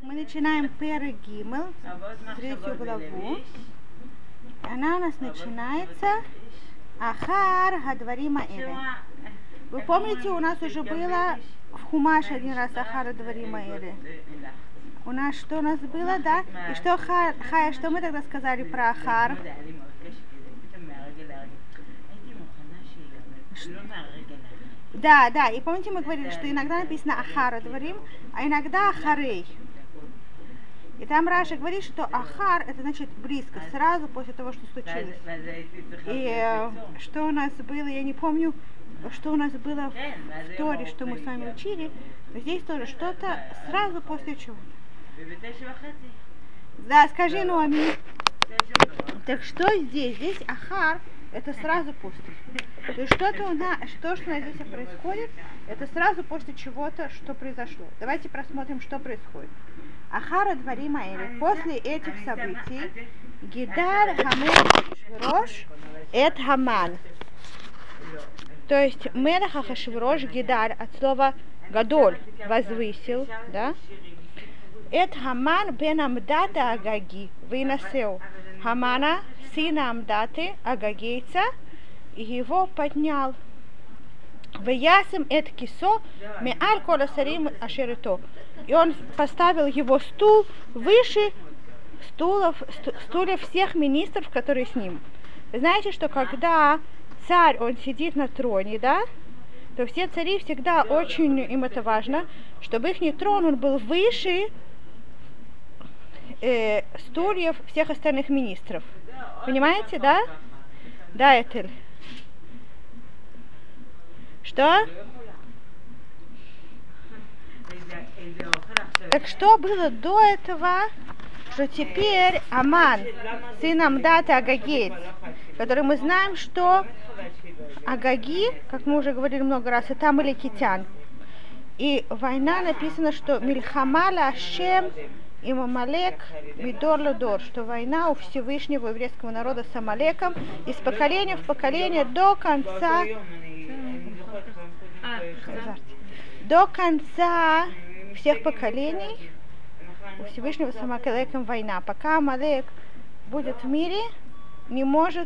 Мы начинаем Перек Гимел, третью главу. Она у нас начинается Ахар Гадварим Аэле. Вы помните, у нас уже было в Хумаше один раз Ахар Гадварим Аэле. У нас что у нас было, да? И что, Хая, что мы тогда сказали про Ахар? Да, и помните, мы говорили, что иногда написано Ахар Гадварим, а иногда Ахарей. И там Раша говорит, что Ахар, это значит близко, сразу после того, что случилось. И что у нас было, я не помню, что у нас было в Торе, что мы с вами учили, но здесь тоже что-то сразу после чего-то. Да, скажи, ну, аминь. Так что здесь? Здесь Ахар, это сразу после. То есть что-то у нас, что у нас здесь происходит, это сразу после чего-то, что произошло. Давайте просмотрим, что происходит. Ахар Гадварим Аэле. После этих событий Гидар Хамелех Ахашвирош эт Хаман. То есть Мелех Ахашвирош Гидар от слова Гадоль возвысил, да? Эт Хаман бен Амдата Агаги выносил Хамана, сына Амдаты, Агагейца, и его поднял. Вясим эт кисо меаль колосарим ашерито. И он поставил его стул выше стульев всех министров, которые с ним. Вы знаете, что когда царь, он сидит на троне, да, то все цари всегда очень, им это важно, чтобы их трон он был выше стульев всех остальных министров. Понимаете, да? Да, Этель. Что? Так что было до этого, что теперь Аман, сын Амдата Агагейц, который мы знаем, что Агаги, как мы уже говорили много раз, это амалекитян. И война написано, что Мильхама Лашем и Амалек Мидор Ледор, что война у Всевышнего еврейского народа с Амалеком из поколения в поколение до конца всех поколений у Всевышнего с Амалеком война. Пока Амалек будет в мире, не может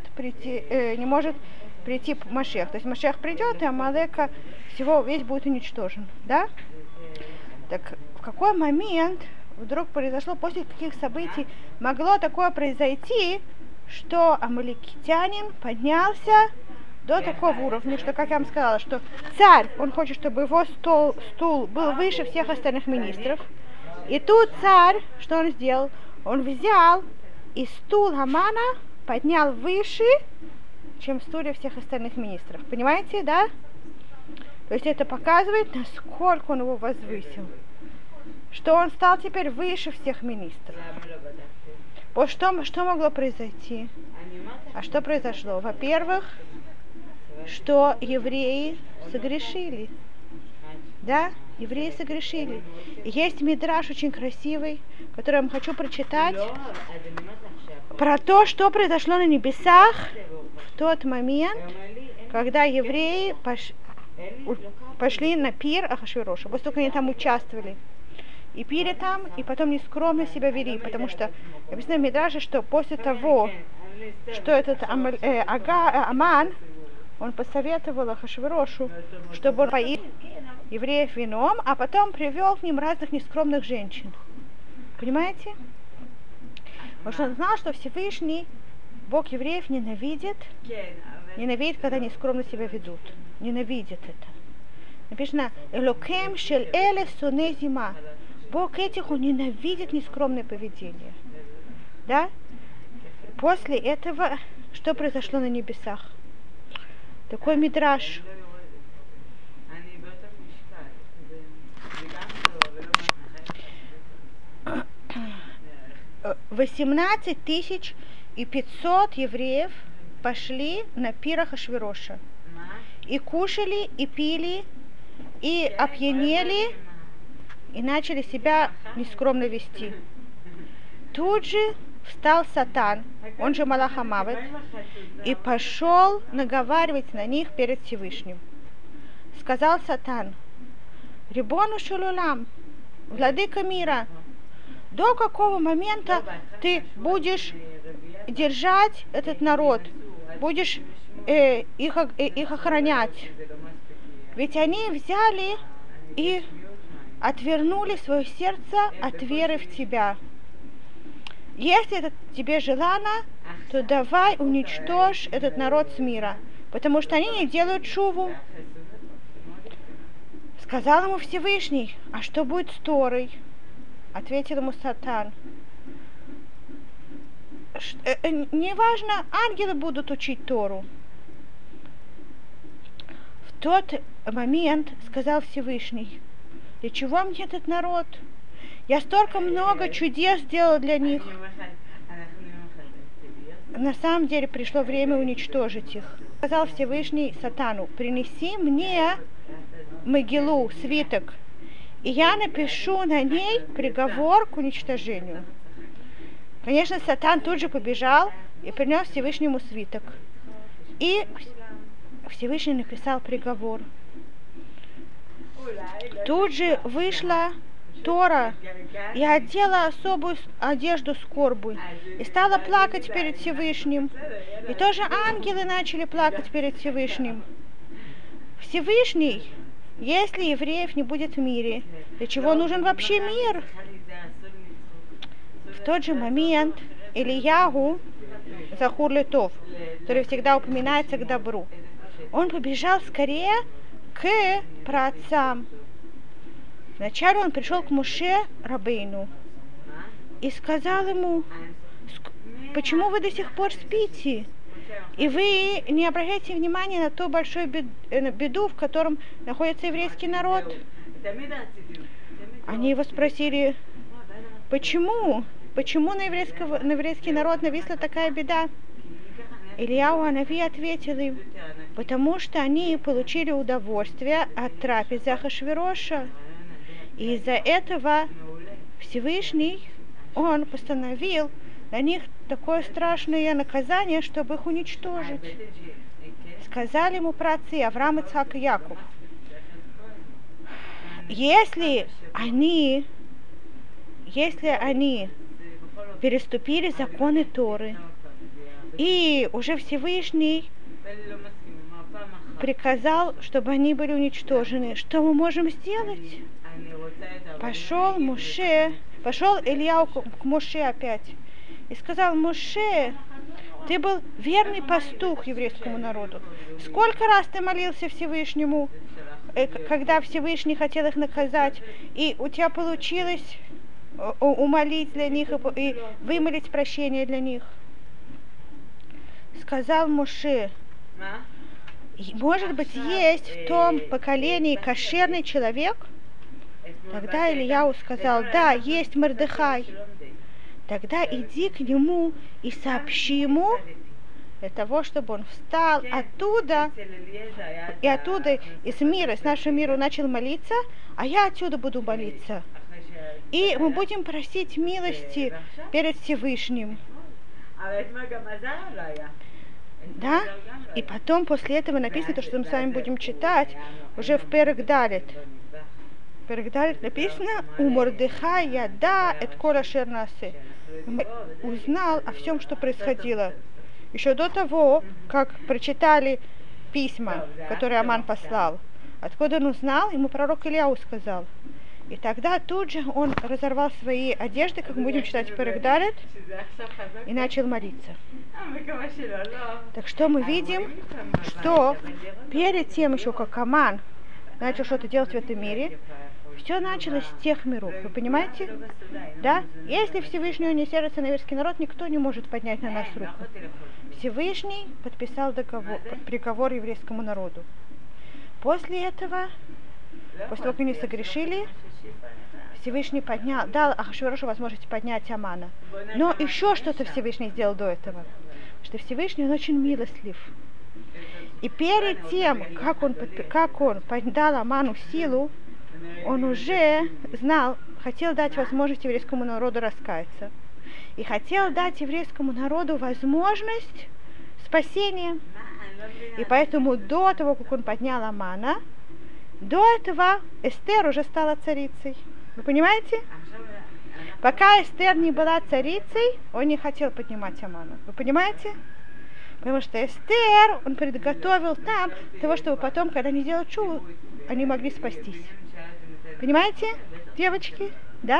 прийти Машех. То есть Машех придет, и Амалека всего весь будет уничтожен. Да? Так в какой момент вдруг произошло, после каких событий могло такое произойти, что амалекитянин поднялся до такого уровня, что, как я вам сказала, что царь, он хочет, чтобы его стул был выше всех остальных министров. И тут царь, что он сделал? Он взял и стул Хамана поднял выше, чем стулья всех остальных министров. Понимаете, да? То есть это показывает, насколько он его возвысил. Что он стал теперь выше всех министров. Вот что могло произойти? А что произошло? Во-первых, что евреи согрешили. Да, евреи согрешили. И есть мидраш очень красивый, который я вам хочу прочитать, про то, что произошло на небесах в тот момент, когда евреи пошли на пир Ахашвироша. После того, как они там участвовали. И пили там, и потом нескромно себя вели, потому что написано в Мидраше, что после того, что этот Аман, он посоветовал Ахашвирошу, чтобы он поил евреев вином, а потом привел к ним разных нескромных женщин. Понимаете? Потому что он знал, что Всевышний, Бог евреев, ненавидит, когда нескромно себя ведут. Ненавидит это. Написано «Элокем шель эле соне зима». Бог этих, он ненавидит нескромное поведение. Да? После этого, что произошло на небесах? Такой мидраш. 18 500 евреев пошли на пир Ахашвироша. И кушали, и пили, и опьянели, и начали себя нескромно вести. Тут же встал Сатан, он же Малах ха-Мавет, и пошел наговаривать на них перед Всевышним. Сказал Сатан: Рибону шел олам, владыка мира, до какого момента ты будешь держать этот народ, будешь их охранять. Ведь они взяли и отвернули свое сердце от веры в тебя. Если это тебе желано, то давай уничтожь этот народ с мира, потому что они не делают шуву. Сказал ему Всевышний: а что будет с Торой? Ответил ему Сатан: неважно, ангелы будут учить Тору. В тот момент сказал Всевышний: для чего мне этот народ? Я столько много чудес сделал для них. На самом деле пришло время уничтожить их. Сказал Всевышний Сатану: принеси мне Мегилу, свиток, и я напишу на ней приговор к уничтожению. Конечно, Сатан тут же побежал и принес Всевышнему свиток. И Всевышний написал приговор. Тут же вышла Тора и одела особую одежду скорби и стала плакать перед Всевышним. И тоже ангелы начали плакать перед Всевышним. Всевышний: если евреев не будет в мире, для чего нужен вообще мир? В тот же момент Ильягу, Захур Летов, который всегда упоминается к добру, он побежал скорее к праотцам. Вначале он пришел к Моше Рабейну и сказал ему: почему вы до сих пор спите? И вы не обращаете внимания на ту большую беду, в котором находится еврейский народ? Они его спросили: почему? Почему на еврейский народ нависла такая беда? Ильяу Анави ответил им: потому что они получили удовольствие от трапезы Ахашвироша. И из-за этого Всевышний, он постановил на них такое страшное наказание, чтобы их уничтожить. Сказали ему праотцы Авраам, Ицхак и Яков: если они переступили законы Торы, и уже Всевышний приказал, чтобы они были уничтожены, что мы можем сделать? Пошел Ильяу к Моше опять и сказал: Моше, ты был верный пастух еврейскому народу. Сколько раз ты молился Всевышнему, когда Всевышний хотел их наказать, и у тебя получилось умолить для них и вымолить прощение для них? Сказал Моше: может быть, есть в том поколении кошерный человек? Тогда Ильяу сказал: да, есть Мордехай. Тогда иди к нему и сообщи ему для того, чтобы он встал оттуда, из мира, из нашего мира начал молиться, а я отсюда буду молиться. И мы будем просить милости перед Всевышним. Да? И потом, после этого написано то, что мы с вами будем читать, уже в Перек Далет. В Перек Далет написано: у Мордехай яда эт кол ашер наасе. Узнал о всем, что происходило. Еще до того, как прочитали письма, которые Аман послал. Откуда он узнал? Ему пророк Ильяу сказал. И тогда тут же он разорвал свои одежды, как мы будем читать в Перек Далет, и начал молиться. Так что мы видим, что перед тем еще, как Аман начал что-то делать в этом мире, все началось с тех миров. Вы понимаете? Да? Если Всевышний не сердится на еврейский народ, никто не может поднять на нас руку. Всевышний подписал приговор еврейскому народу. После этого, после того, как они согрешили, Всевышний дал Ахашвирошу возможность поднять Амана. Но еще что-то Всевышний сделал до этого. Что Всевышний, он очень милостлив. И перед тем, как он дал Аману силу, он уже знал, хотел дать возможность еврейскому народу раскаяться. И хотел дать еврейскому народу возможность спасения. И поэтому до того, как он поднял Амана, до этого Эстер уже стала царицей. Вы понимаете? Пока Эстер не была царицей, он не хотел поднимать Амана. Вы понимаете? Потому что Эстер, он приготовил там для того, чтобы потом, когда они делают чуву, они могли спастись. Понимаете, девочки? Да?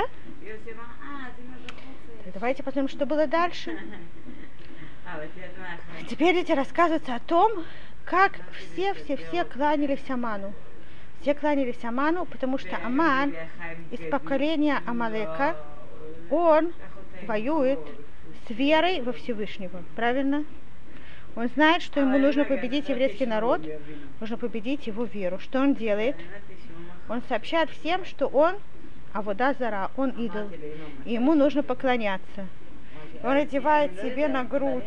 Давайте посмотрим, что было дальше. Теперь эти рассказывается о том, как все кланялись Аману. Все кланялись Аману, потому что Аман из поколения Амалека, он воюет с верой во Всевышнего. Правильно? Он знает, что ему нужно победить еврейский народ, нужно победить его веру. Что он делает? Он сообщает всем, что он авода зара, он идол, и ему нужно поклоняться. Он одевает себе на грудь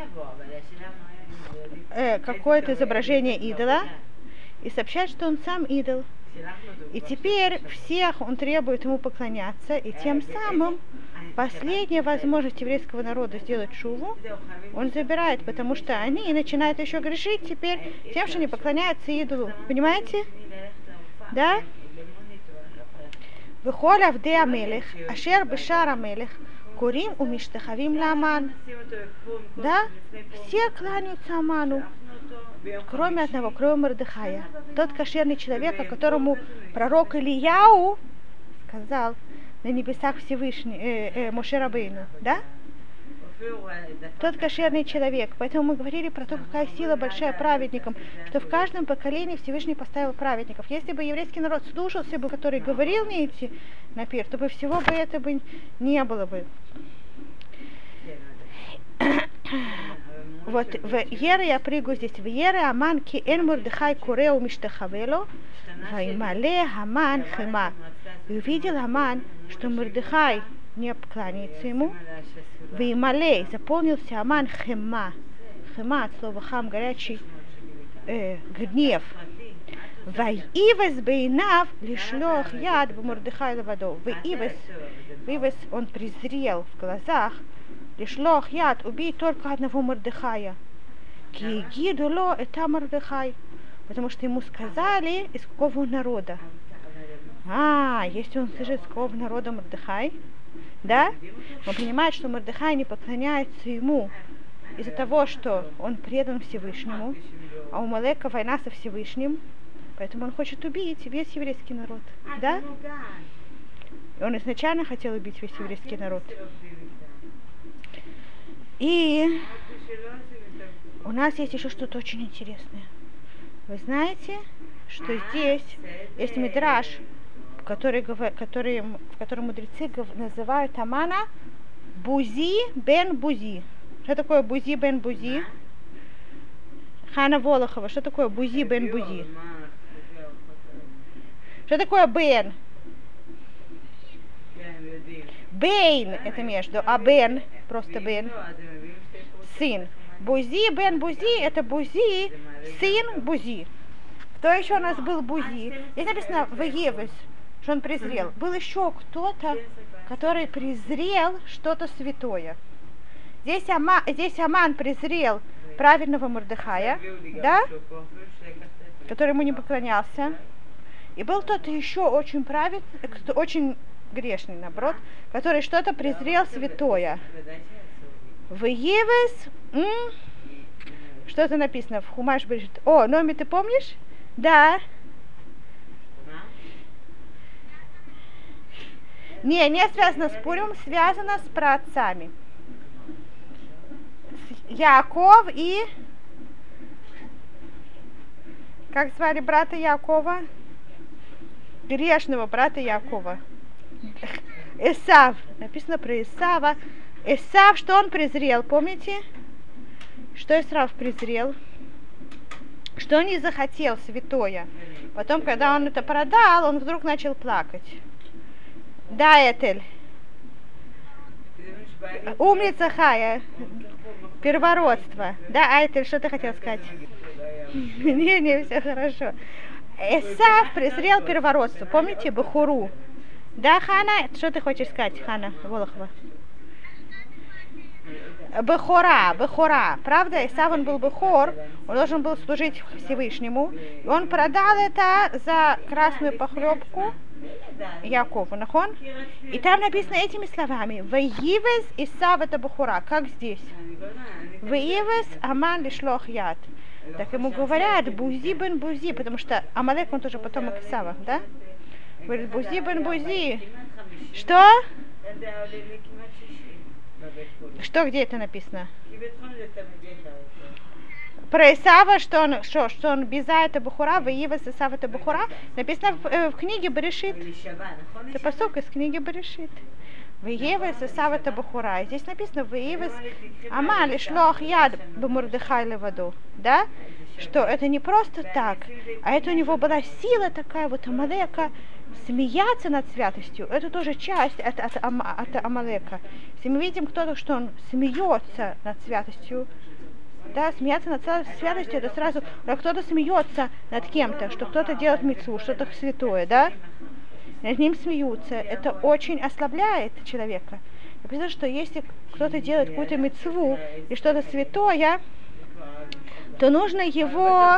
какое-то изображение идола и сообщает, что он сам идол. И теперь всех он требует ему поклоняться, и тем самым последняя возможность еврейского народа сделать шуву он забирает, потому что они начинают еще грешить теперь тем, что не поклоняются идолу. Понимаете? Да? Вехоль авдей амелех, ашер бешар амелех, курим умиштахавим ламан. Да? Все кланяются Аману, кроме одного, кроме Мордехая. Тот кошерный человек, о которому пророк Илияу сказал на небесах Всевышний, Моше Рабейну, да? Тот кошерный человек. Поэтому мы говорили про то, какая сила большая праведникам, что в каждом поколении Всевышний поставил праведников. Если бы еврейский народ слушался бы, который говорил не идти на пир, то бы всего бы это бы не было бы. Вот в Ере я прыгаю здесь. В Ере Аман ки эн Мордехай куреу миштахавело, ваймале Аман хема. И увидел Аман, что Мордехай не поклоняется ему. Ваймале, заполнился Аман хема. Хема от слова хам, горячий, гнев. Вайивес бейнав лишлох яд в Мордехай лавадо. Вайивес, он презрел в глазах. Лишлох яд, убить только одного Мордехая. Кигидуло это Мордехай. Потому что ему сказали, из какого народа. Если он слышит, из какого народа Мордехай, да, он понимает, что Мордехай не поклоняется ему из-за того, что он предан Всевышнему, а у Малека война со Всевышним, поэтому он хочет убить весь еврейский народ, да? И он изначально хотел убить весь еврейский народ. И у нас есть еще что-то очень интересное. Вы знаете, что здесь есть мидраш, в котором мудрецы называют Амана Бузи бен Бузи. Что такое Бузи бен Бузи? Хана Волохова, что такое Бузи бен Бузи? Что такое бен? Бейн это между, а бен просто бен. Сын. Бузи бен Бузи это Бузи, сын Бузи. Кто еще у нас был Бузи? Здесь написано Ваевес, что он презрел. Был еще кто-то, который презрел что-то святое. Здесь Аман презрел праведного Мордехая, да? Который ему не поклонялся. И был кто-то еще очень праведный, очень грешный, наоборот, который что-то презрел святое. Ваевес, что-то написано в Хумаш Берешит. Номи, ты помнишь? Да. Не связано с Пурим, связано с праотцами. Яаков и... Как звали брата Яакова? Грешного брата Яакова. Эсав. Написано про Эсава. Эсав, что он презрел, помните? Что Эсав презрел? Что он не захотел святое. Потом, когда он это продал, он вдруг начал плакать. Да, Этель. Умница Хая. Первородство. Да, Этель, что ты хотел сказать? Не, все хорошо. Эсав презрел первородство. Помните, Бахуру? Да, Хана? Что ты хочешь сказать, Хана Волохова? Бехора. Правда, Эсав он был Бехор, он должен был служить Всевышнему. И он продал это за красную похлебку Якову, нахон? И там написано этими словами: «Ваивес Исав это Бухура», как здесь. «Ваивес Аман лишлох яд». Так ему говорят Бузи бен Бузи, потому что Амалек, он тоже потомок Исава, да? Говорит, Бузи бен Бузи. Что? Что, где это написано? Про Исава, что он Биза это Бухура, Ваивес Исав это Бухура, написано в книге Берешит. Это посок из книги Берешит. Ваивес Исав это Бухура. Здесь написано Ваивес Аман лишлох яд б'Мордехай леваду. Да? Что это не просто так, а это у него была сила такая, вот Амалека, смеяться над святостью. Это тоже часть от Амалека. Если мы видим кто-то, что он смеется над святостью, да, смеяться над святостью, это сразу, как кто-то смеется над кем-то, что кто-то делает мицву, что-то святое, да, над ним смеются, это очень ослабляет человека. Я понимаю, что если кто-то делает какую-то мицву и что-то святое, то нужно его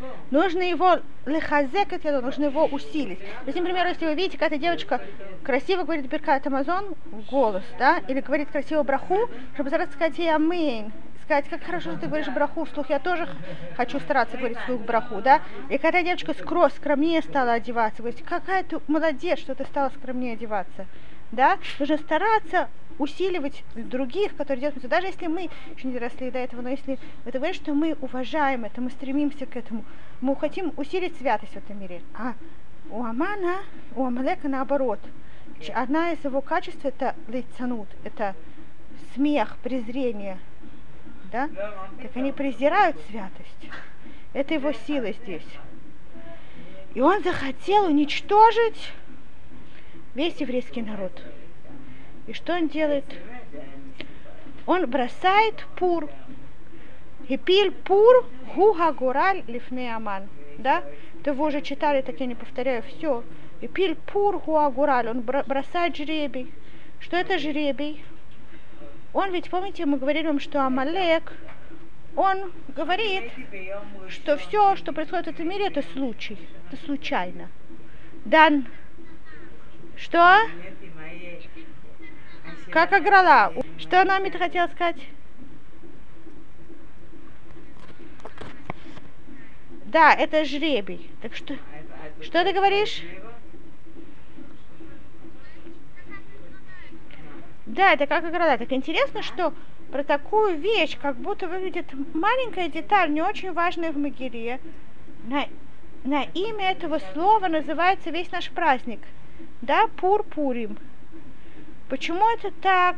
лехазекать, нужно его усилить. То есть, например, если вы видите, какая-то девочка красиво говорит Беркат Амазон в голос, да, или говорит красиво браху, чтобы сразу сказать ей аминь, сказать, как хорошо, что ты говоришь браху вслух, я тоже хочу стараться говорить вслух браху, да. И когда девочка скромнее стала одеваться, говорит, какая ты молодец, что ты стала скромнее одеваться, да, нужно стараться усиливать других, которые делают это, даже если мы еще не доросли до этого, но если это говорит, что мы уважаем это, мы стремимся к этому, мы хотим усилить святость в этом мире. А у Амалека наоборот. Одна из его качеств это лейцанут, это смех, презрение. Да? Так они презирают святость. Это его сила здесь. И он захотел уничтожить весь еврейский народ. И что он делает? Он бросает пур. Хипиль пур гуга гураль лифне аман. Да? Это вы уже читали, так я не повторяю все. Хипиль пур гуга гураль. Он бросает жребий. Что это жребий? Он ведь, помните, мы говорили вам, что Амалек, он говорит, что все, что происходит в этом мире, это случай, это случайно. Дан. Что? Как аграла. Что нам это хотела сказать? Да, это жребий. Так что ты говоришь? Да, это как игра. Так интересно, что про такую вещь, как будто выглядит маленькая деталь, не очень важная в Мегиле. На имя этого слова называется весь наш праздник. Да, Пур-Пурим. Почему это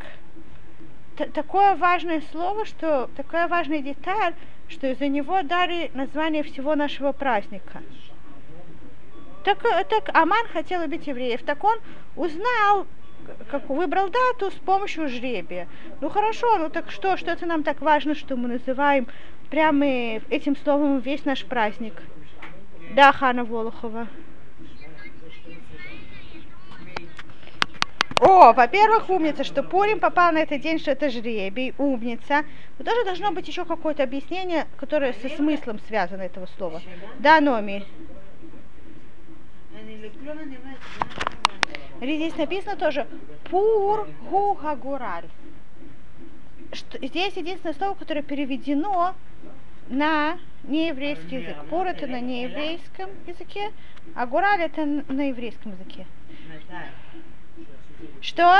такое важное слово, что такая важная деталь, что из-за него дали название всего нашего праздника? Так Аман хотел убить евреев, так он узнал, как выбрал дату с помощью жребия. Ну хорошо, ну так что это нам так важно, что мы называем прямо этим словом весь наш праздник? Да, Хана Волохова. О, во-первых, умница, что Пурим попал на этот день, что это жребий, умница. Но тоже должно быть еще какое-то объяснение, которое со смыслом связано этого слова. Да, Номи. Здесь написано тоже Пур Гуга Гураль. Здесь единственное слово, которое переведено на нееврейский язык. Пур это на нееврейском языке, а Гураль это на еврейском языке. Что?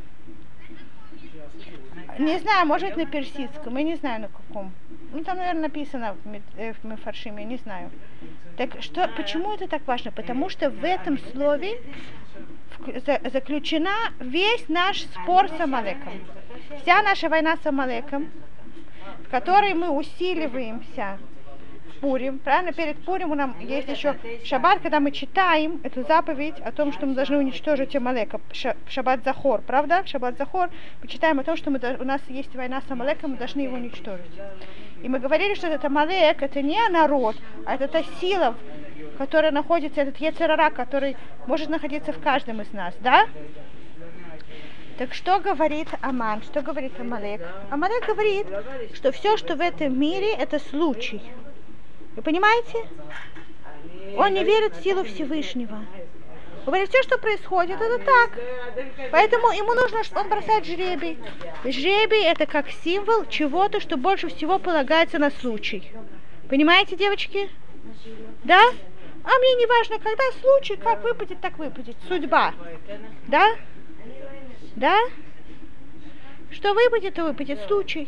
Не знаю, может быть на персидском, я не знаю на каком. Ну там, наверное, написано в Мефаршиме, я не знаю. Так что, почему это так важно? Потому что в этом слове заключена весь наш спор с Амалеком. Вся наша война с Амалеком, в которой мы усиливаемся в Пурим. Правильно? Перед Пурим у нас есть еще шаббат, когда мы читаем эту заповедь о том, что мы должны уничтожить Амалека. Шаббат Захор, правда? В Шаббат Захор мы читаем о том, что у нас есть война с Амалеком, мы должны его уничтожить. И мы говорили, что этот Амалек, это не народ, а это та сила, которая находится, этот Йецер ара, который может находиться в каждом из нас, да? Так что говорит Аман, что говорит Амалек? Амалек говорит, что все, что в этом мире, это случай. Вы понимаете? Он не верит в силу Всевышнего. Говорит, все, что происходит, это так. Поэтому ему нужно, что он бросает жребий. Жребий это как символ чего-то, что больше всего полагается на случай. Понимаете, девочки? Да? А мне не важно, когда случай, как выпадет, так выпадет. Судьба. Да? Да? Что выпадет, то выпадет случай.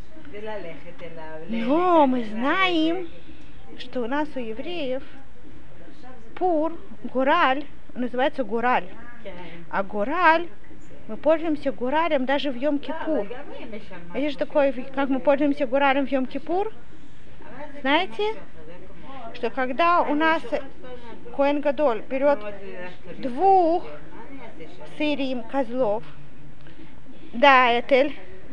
Но мы знаем, что у нас у евреев Пур, Гураль, называется Гураль. А Гураль, мы пользуемся Гуралем даже в Йом-Кипур. Это же такое, как мы пользуемся Гуралем в Йом-Кипур? Знаете, что когда у нас Коэн Гадоль берет 2 сырим козлов, да, Этель,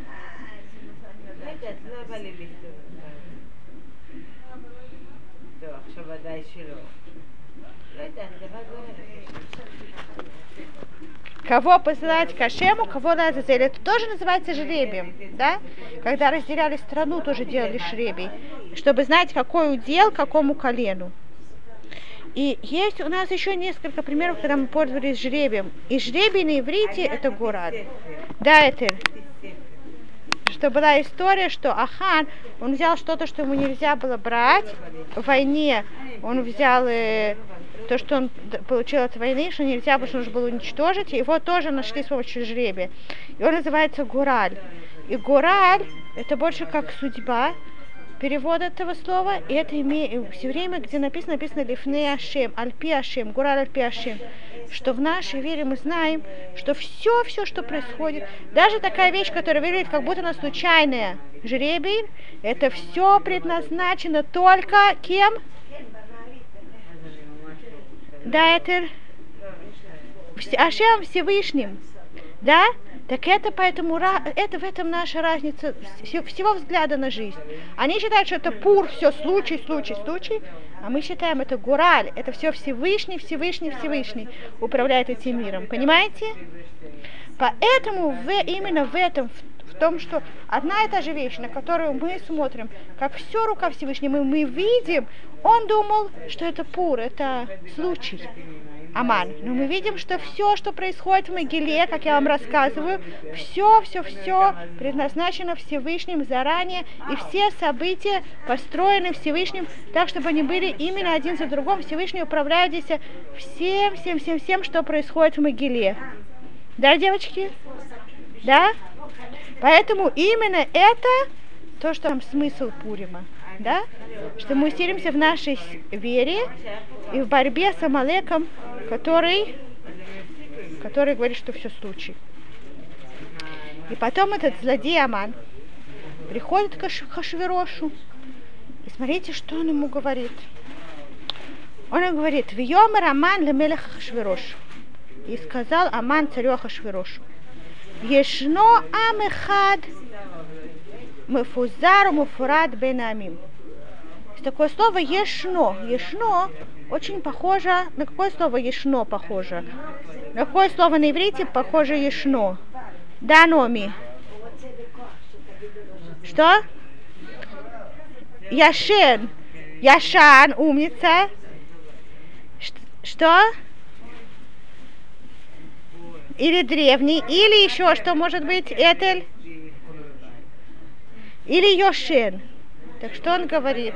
кого посылать к Ашему, кого на Азазель. Это тоже называется жребием, да? Когда разделяли страну, тоже делали жребий, чтобы знать, какой удел какому колену. И есть у нас еще несколько примеров, когда мы пользовались жребием. И жребий на иврите это Гураль. Да, это. Что была история, что Ахан, он взял что-то, что ему нельзя было брать в войне. Он взял то, что он получил от войны, что нельзя, потому что нужно было уничтожить. Его тоже нашли с помощью жребия. И он называется Гураль. И Гураль это больше как судьба, перевод этого слова. И это все время, где написано Лифней Ашем, Альпи Ашем, Гураль Альпи Ашем. Что в нашей вере мы знаем, что все, что происходит, даже такая вещь, которая выглядит как будто она случайная, жребий, это все предназначено только кем? Да, это Ашем Всевышним, да? Так это поэтому, это в этом наша разница всего взгляда на жизнь. Они считают, что это пур, все случай, а мы считаем, это Гураль, это все Всевышний управляет этим миром, понимаете? Поэтому именно в этом, в том, что одна и та же вещь, на которую мы смотрим, как все рука Всевышнего, мы видим, он думал, что это пур, это случай. Аман. Но мы видим, что все, что происходит в Мегиле, как я вам рассказываю, все предназначено Всевышним заранее, и все события построены Всевышним так, чтобы они были именно один за другим. Всевышний управляет здесь всем, что происходит в Мегиле. Да, девочки? Да? Поэтому именно это то, что там смысл Пурима. Да? Что мы усилимся в нашей вере и в борьбе с Амалеком, который говорит, что все случай. И потом этот злодей Аман приходит к Ахашверошу. И смотрите, что он ему говорит. Он ему говорит: «Вьомер Аман лемелех Ахашверош». И сказал Аман царю Ахашверошу: «Ешно амехад мефузар муфурат бен амим». Такое слово ешно. Ешно очень похоже. На какое слово ешно похоже? На какое слово на иврите похоже ешно? Да, Номи. Что? Яшен. Яшан, умница. Что? Или древний, или еще что может быть? Этель? Или Йошен. Так что он говорит?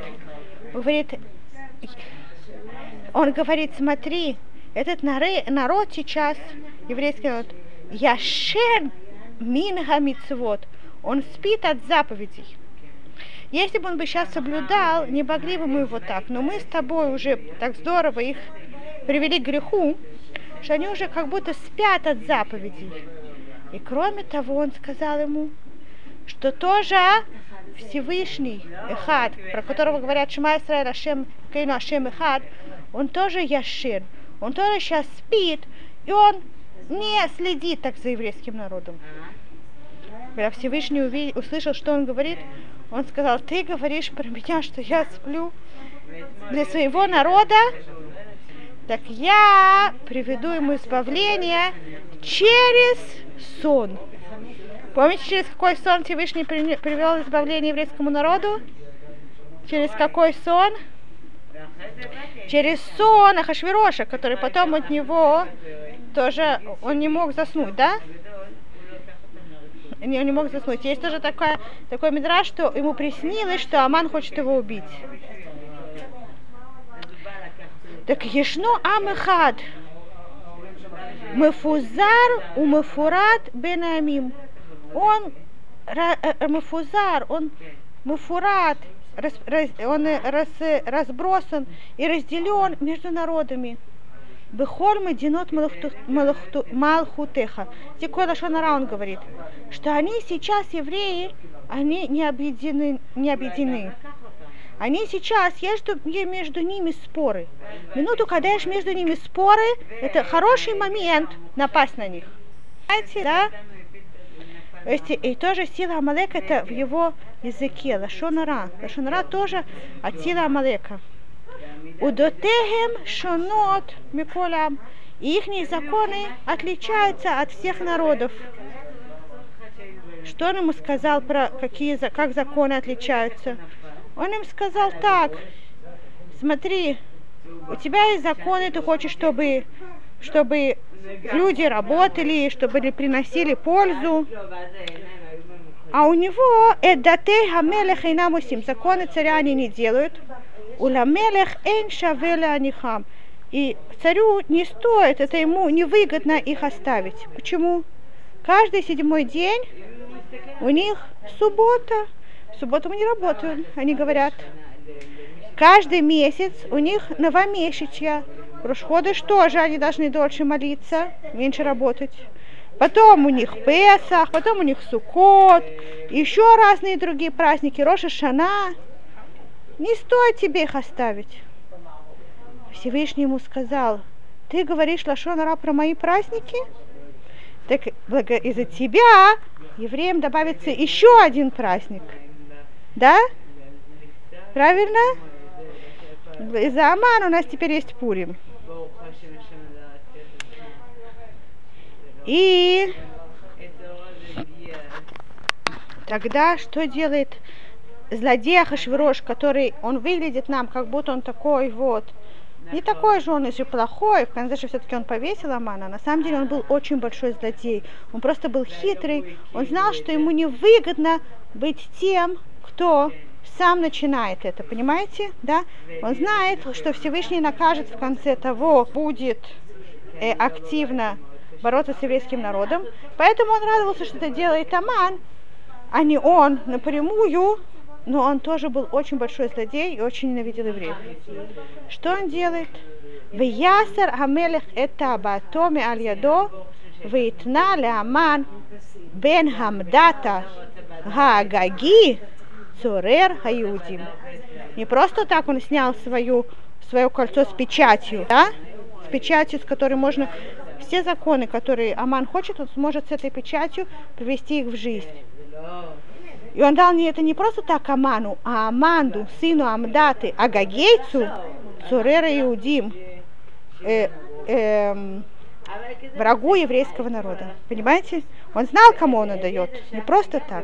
Он говорит, смотри, этот народ сейчас, еврейский народ, Яшен мин хамицвот, он спит от заповедей. Если бы он сейчас соблюдал, не могли бы мы его так, но мы с тобой уже так здорово их привели к греху, что они уже как будто спят от заповедей. И кроме того, он сказал ему, что тоже Всевышний Эхад, про которого говорят Шма Исраэль Ашем Кейну Ашем Эхад, он тоже Яшин, он тоже сейчас спит, и он не следит так за еврейским народом. Когда Всевышний услышал, что он говорит, он сказал: ты говоришь про меня, что я сплю для своего народа, так я приведу ему избавление через сон. Помните, через какой сон Всевышний привел избавление еврейскому народу? Через какой сон? через сон Ахашвироша, который потом от него тоже, он не мог заснуть, да? Он не мог заснуть. Есть тоже такой мидраш, что ему приснилось, что Аман хочет его убить. Так ешно амехад. Мефузар у мефурат бенамим. Он мефузар, он мефурат, он разбросан и разделен между народами. Бехоль мединот малхутеха. Тикой лашонара он говорит, что они сейчас, евреи, они не объединены. Они сейчас, есть между ними споры. Минуту, когда есть между ними споры, это хороший момент напасть на них. Знаете, да? То есть, и тоже сила Амалека, это в его языке, лашонара. Лашонара тоже от силы Амалека. Удотехем шонот миколям. И их законы отличаются от всех народов. Что он ему сказал про как законы отличаются? Он им сказал так: смотри, у тебя есть законы, ты хочешь, чтобы люди работали, чтобы приносили пользу. А у него эддатей хамелех инамусим, законы царя они не делают. Уламелех эйн шавеле анихам. И царю не стоит, это ему невыгодно их оставить. Почему? Каждый 7-й день у них суббота. В субботу мы не работаем, они говорят. Каждый месяц у них новомесячья. Рош-ходыш тоже они должны дольше молиться, меньше работать. Потом у них Песах, потом у них Суккот, еще разные другие праздники, Рош ха-Шана. Не стоит тебе их оставить. Всевышний ему сказал: ты говоришь лашон ара про мои праздники? Так из-за тебя евреям добавится еще один праздник. Да? Правильно? Из-за Амана у нас теперь есть Пурим. И тогда что делает злодей Ахашвирош, который он выглядит нам, как будто он такой вот, не такой же он еще плохой, в конце же все-таки он повесил Амана. На самом деле он был очень большой злодей, он просто был хитрый, он знал, что ему невыгодно быть тем, кто сам начинает это, понимаете, да? Он знает, что Всевышний накажет в конце того, будет активно бороться с еврейским народом, поэтому он радовался, что это делает Аман, а не он напрямую, но он тоже был очень большой злодей и очень ненавидел евреев. Что он делает? Виясар амелех это батоме аль-ядо вейтна ле-Аман бен хамдата га-агаги цорер ха-иудим. Не просто так он снял свое кольцо с печатью, да? С печатью, с которой можно все законы, которые Аман хочет, он сможет с этой печатью привести их в жизнь. И он дал мне это не просто так Аману, а Аманду, сыну Амдаты, Агагейцу, цорера Иудим, врагу еврейского народа. Понимаете? Он знал, кому он отдает, не просто так.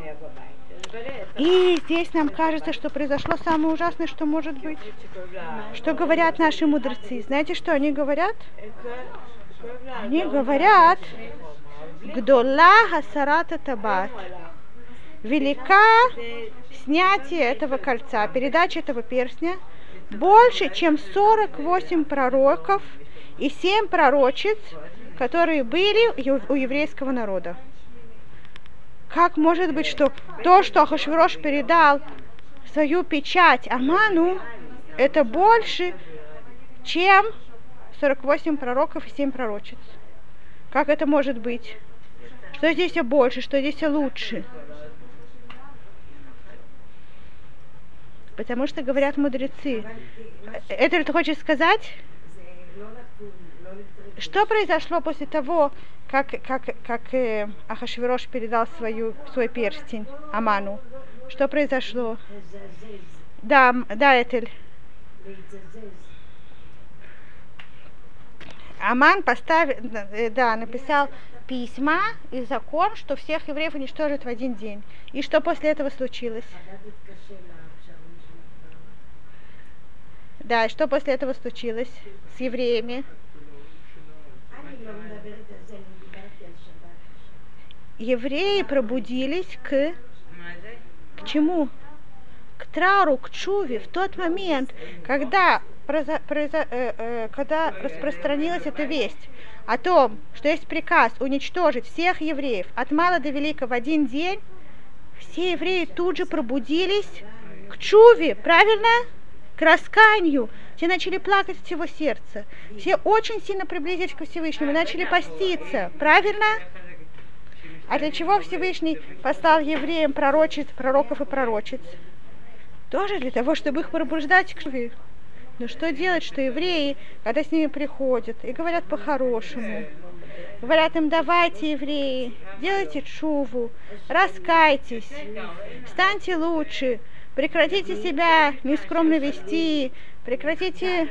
И здесь нам кажется, что произошло самое ужасное, что может быть. Что говорят наши мудрецы? Знаете, что они говорят? Они говорят: Гдола хасарата табат. Велика снятие этого кольца, передача этого перстня, больше, чем 48 пророков и 7 пророчиц, которые были у еврейского народа. Как может быть, что то, что Ахашвирош передал свою печать Аману, это больше, чем 48 пророков и 7 пророчиц? Как это может быть? Что здесь больше, что здесь лучше? Потому что говорят мудрецы. Это ты хочешь сказать? Что произошло после того, как Ахашвирош передал свой перстень Аману? Что произошло? Да, Этель. Аман написал письма и закон, что всех евреев уничтожат в один день. И что после этого случилось? Да, и что после этого случилось с евреями? Евреи пробудились к чему? К траур, к чуве в тот момент, когда распространилась эта весть о том, что есть приказ уничтожить всех евреев от мала до велика в один день, все евреи тут же пробудились к чуве, правильно? К раскаянию. Все начали плакать от всего сердца. Все очень сильно приблизились к Всевышнему, начали поститься, правильно? А для чего Всевышний послал евреям пророков и пророчиц? Тоже для того, чтобы их пробуждать к чуве. Но что делать, что евреи, когда с ними приходят и говорят по-хорошему, говорят им: давайте, евреи, делайте чуву, раскайтесь, станьте лучше, прекратите себя нескромно вести, прекратите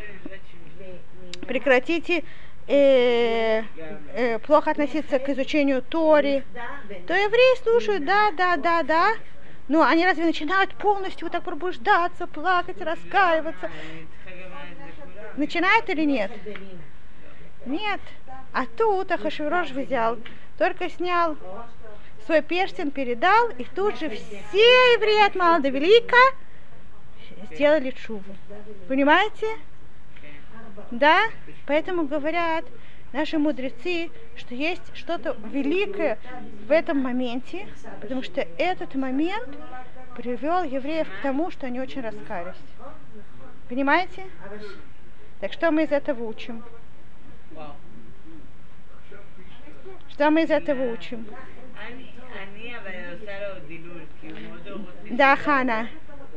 плохо относиться к изучению Тори, то евреи слушают: да. Но они разве начинают полностью вот так пробуждаться, плакать, раскаиваться? Начинают или нет? Нет. А тут Ахашвирош взял, только снял свой перстень, передал, и тут же все евреи от мала до велика сделали чуву. Понимаете? Да? Поэтому говорят наши мудрецы, что есть что-то великое в этом моменте, потому что этот момент привел евреев к тому, что они очень раскаялись. Понимаете? Так что мы из этого учим? Что мы из этого учим? Да, Хана.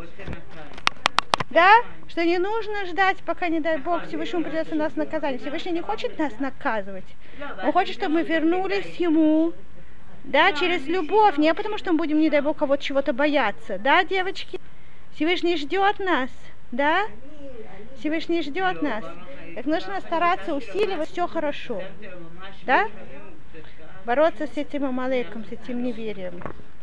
Да? Что не нужно ждать, пока, не дай Бог, Всевышнему придется нас наказать. Всевышний не хочет нас наказывать. Он хочет, чтобы мы вернулись Ему, да, через любовь, не потому, что мы будем, не дай Бог, кого-то чего-то бояться. Да, девочки? Всевышний ждет нас, да? Всевышний ждет нас. Так нужно стараться усиливать все хорошо, да? Бороться с этим амалеком, с этим неверием.